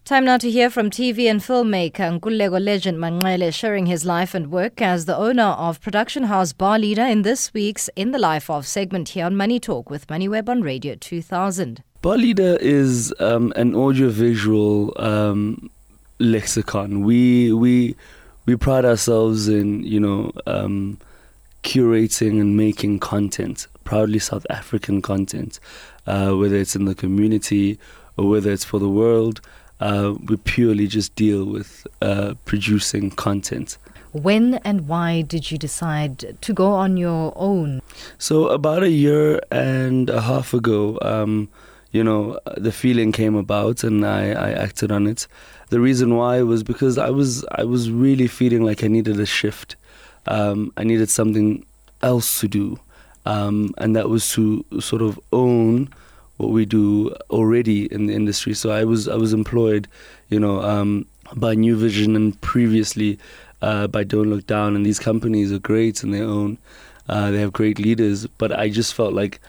Time now to hear from TV and filmmaker Nkululeko legend Manxele, sharing his life and work as the owner of production house Bar Leader in this week's In the Life Of segment here on Money Talk with MoneyWeb on Radio 2000. Bar Leader is an audiovisual lexicon. We pride ourselves in, curating and making content, proudly South African content, whether it's in the community or whether it's for the world. We purely just deal with producing content. When and why did you decide to go on your own? So about a year and a half ago, the feeling came about and I acted on it. The reason why was because I was really feeling like I needed a shift. I needed something else to do, and that was to sort of own what we do already in the industry. So I was employed, by New Vision and previously by Don't Look Down, and these companies are great and they have great leaders. But I just felt like,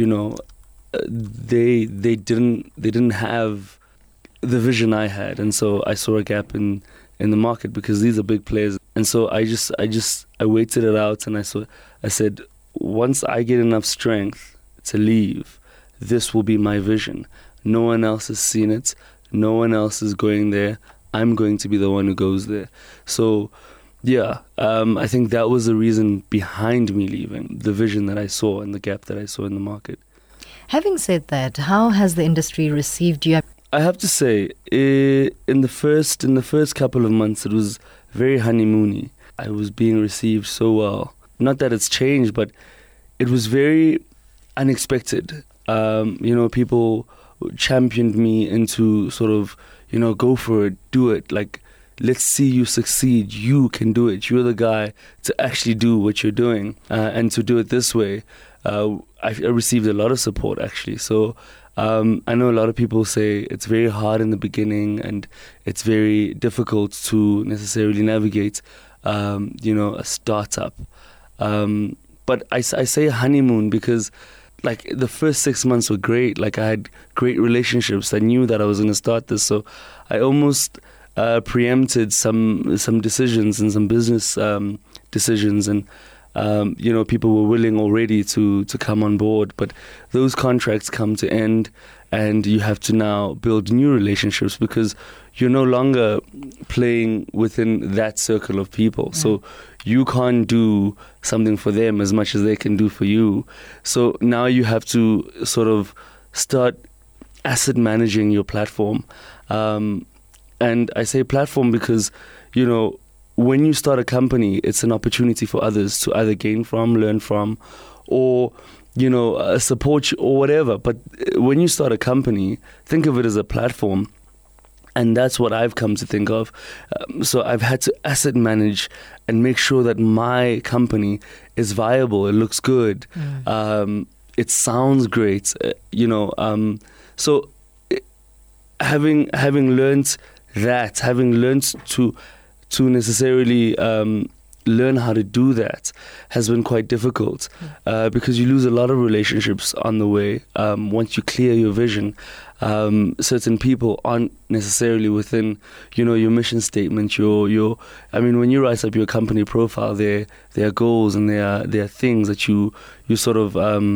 they didn't have the vision I had, and so I saw a gap in the market because these are big players. And so I waited it out, and I said, once I get enough strength to leave, this will be my vision. No one else has seen it. No one else is going there. I'm going to be the one who goes there. So, I think that was the reason behind me leaving, the vision that I saw and the gap that I saw in the market. Having said that, how has the industry received you? I have to say, in the first couple of months, it was very honeymoony. I was being received so well. Not that it's changed, but it was very unexpected. People championed me into sort of, go for it, do it. Like, let's see you succeed. You can do it. You're the guy to actually do what you're doing, and to do it this way. I received a lot of support, actually. So I know a lot of people say it's very hard in the beginning and it's very difficult to necessarily navigate, a startup. But I say honeymoon because, like, the first 6 months were great. Like, I had great relationships. I knew that I was going to start this. So I almost preempted some decisions and some business decisions. And, people were willing already to come on board. But those contracts come to end, and you have to now build new relationships because you're no longer playing within that circle of people. Yeah. So you can't do something for them as much as they can do for you. So now you have to sort of start asset managing your platform. And I say platform because, when you start a company, it's an opportunity for others to either gain from, learn from, or, support you or whatever. But when you start a company, think of it as a platform. And that's what I've come to think of. So I've had to asset manage and make sure that my company is viable. It looks good. It sounds great. So having learned that, having learned to necessarily learn how to do that has been quite difficult because you lose a lot of relationships on the way. Once you clear your vision, certain people aren't necessarily within, your mission statement. When you write up your company profile, there are goals and there are things that you sort of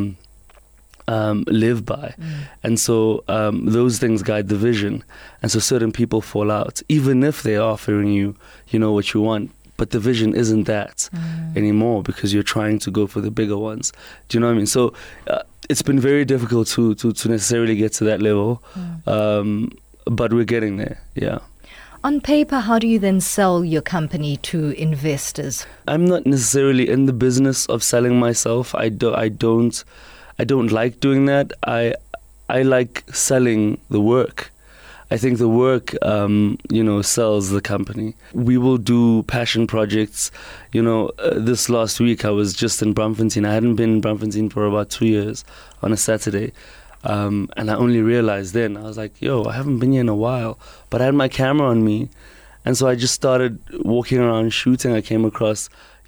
live by. And so those things guide the vision. And so certain people fall out, even if they're offering you, what you want. But the vision isn't that anymore because you're trying to go for the bigger ones. Do you know what I mean? So it's been very difficult to necessarily get to that level, but we're getting there, yeah. On paper, how do you then sell your company to investors? I'm not necessarily in the business of selling myself. I don't like doing that. I like selling the work. I think the work, sells the company. We will do passion projects. This last week I was just in Braamfontein. I hadn't been in Braamfontein for about 2 years on a Saturday. And I only realized then, I was like, I haven't been here in a while. But I had my camera on me. And so I just started walking around shooting. I came across,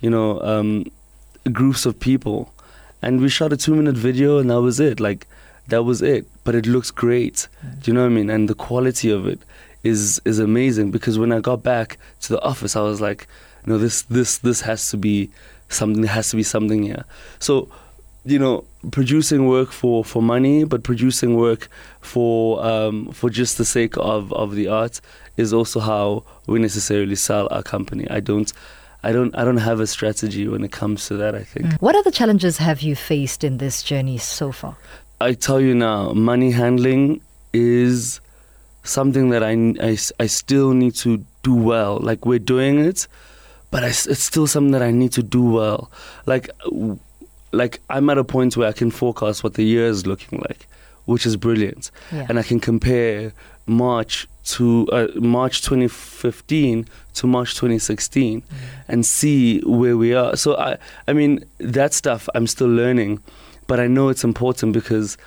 groups of people. And we shot a 2-minute video and that was it. That was it. But it looks great. Do you know what I mean? And the quality of it is amazing, because when I got back to the office, I was like, no, this has to be something. There has to be something here. So, producing work for money, but producing work for just the sake of the art is also how we necessarily sell our company. I don't have a strategy when it comes to that, I think. What other challenges have you faced in this journey so far? I tell you now, money handling is something that I still need to do well. Like, we're doing it, but it's still something that I need to do well. Like I'm at a point where I can forecast what the year is looking like, which is brilliant. Yeah. And I can compare March 2015 to March 2016 and see where we are. So I mean, that stuff I'm still learning, but I know it's important because,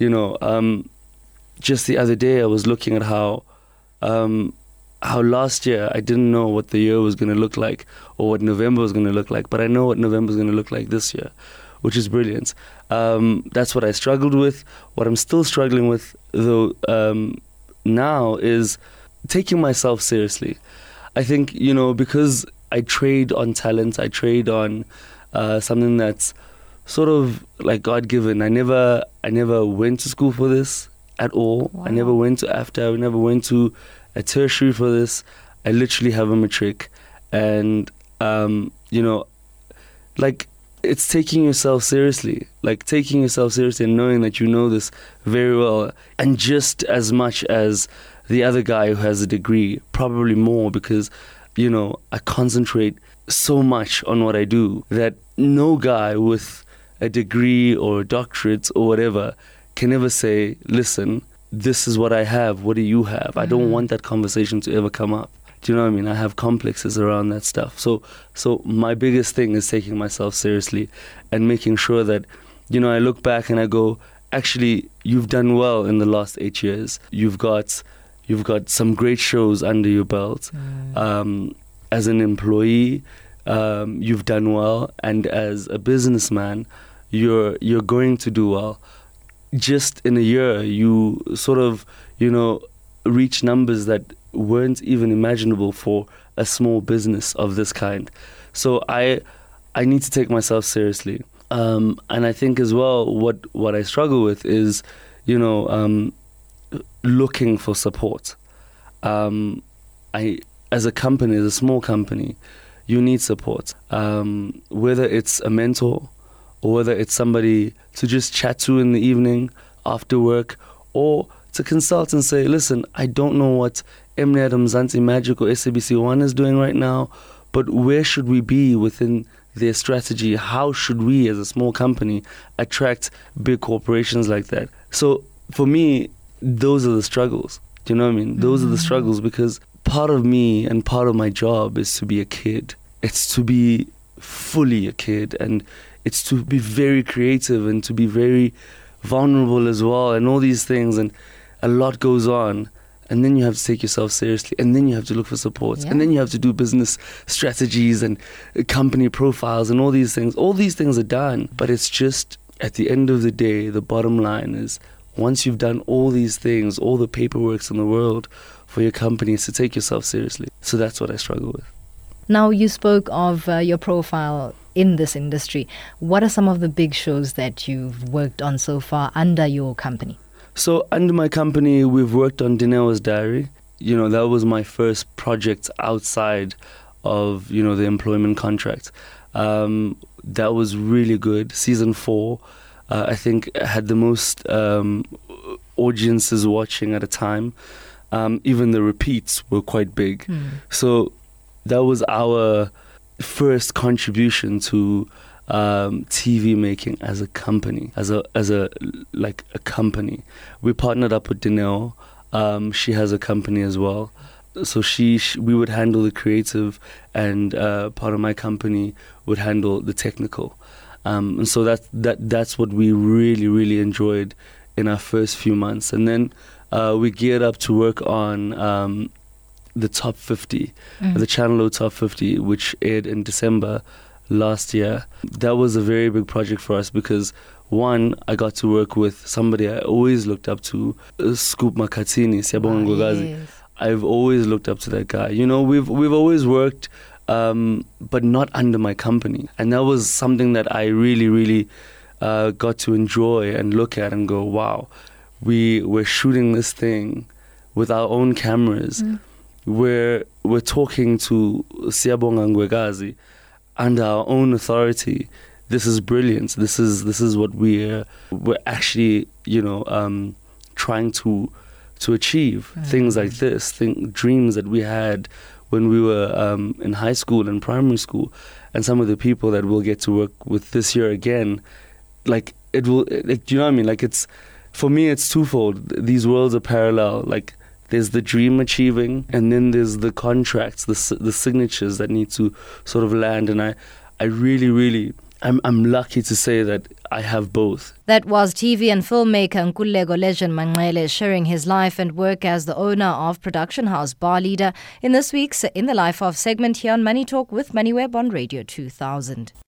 just the other day I was looking at how last year I didn't know what the year was going to look like or what November was going to look like, but I know what November is going to look like this year, which is brilliant. That's what I struggled with. What I'm still struggling with, though, now is taking myself seriously. I think, because I trade on talent, I trade on something that's sort of like God-given. I never went to school for this at all. Wow. I never went to AFDA. I never went to a tertiary for this. I literally have a matric. And, it's taking yourself seriously. Like, taking yourself seriously and knowing that you know this very well. And just as much as the other guy who has a degree, probably more, because, I concentrate so much on what I do that no guy with a degree or a doctorate or whatever can ever say, listen, this is what I have, what do you have? I don't want that conversation to ever come up. Do you know what I mean? I have complexes around that stuff. So my biggest thing is taking myself seriously and making sure that, I look back and I go, actually, you've done well in the last 8 years. You've got some great shows under your belt. As an employee, you've done well, and as a businessman, you're going to do well. Just in a year, you sort of, reach numbers that weren't even imaginable for a small business of this kind. So I need to take myself seriously. And I think as well, what I struggle with is, looking for support. As a company, as a small company, you need support. Whether it's a mentor, or whether it's somebody to just chat to in the evening after work, or to consult and say, listen, I don't know what Mnet, Mzansi Magic or SABC One is doing right now, but where should we be within their strategy? How should we, as a small company, attract big corporations like that? So for me, those are the struggles. Do you know what I mean? Those are the struggles, because part of me and part of my job is to be a kid. It's to be fully a kid, and it's to be very creative and to be very vulnerable as well, and all these things, and a lot goes on. And then you have to take yourself seriously, and then you have to look for support, and then you have to do business strategies and company profiles and all these things. All these things are done, but it's just, at the end of the day, the bottom line is, once you've done all these things, all the paperwork in the world for your company, is to take yourself seriously. So that's what I struggle with. Now, you spoke of your profile in this industry. What are some of the big shows that you've worked on so far under your company? So under my company, we've worked on Dineo Diary. That was my first project outside of, the employment contract. That was really good. Season 4, I think, had the most audiences watching at a time. Even the repeats were quite big. So that was our first contribution to TV making as a company, as a company. We partnered up with Dineo. She has a company as well. So we would handle the creative, and part of my company would handle the technical. And so that's what we really, really enjoyed in our first few months. And then we geared up to work on the Top 50, the Channel O Top 50, which aired in December last year. That was a very big project for us because, one, I got to work with somebody I always looked up to, Scoop Makhathini, Siyabonga Ngogazi. I've always looked up to that guy. You know, we've always worked, but not under my company, and that was something that I really got to enjoy and look at and go, wow, we're shooting this thing with our own cameras. We're talking to Siyabonga Ngwekazi under our own authority. This is brilliant. This is what we're actually, you know, trying to achieve. Things like this, dreams that we had when we were in high school and primary school, and some of the people that we'll get to work with this year again. Like it will, like, do you know what I mean? Like, it's, for me, it's twofold. These worlds are parallel. Like, there's the dream achieving, and then there's the contracts, the signatures that need to sort of land. And I really, I'm lucky to say that I have both. That was TV and filmmaker Nkululeko Legend Manxele sharing his life and work as the owner of production house Bar Leader in this week's In the Life of segment here on Money Talk with MoneyWeb on Radio 2000.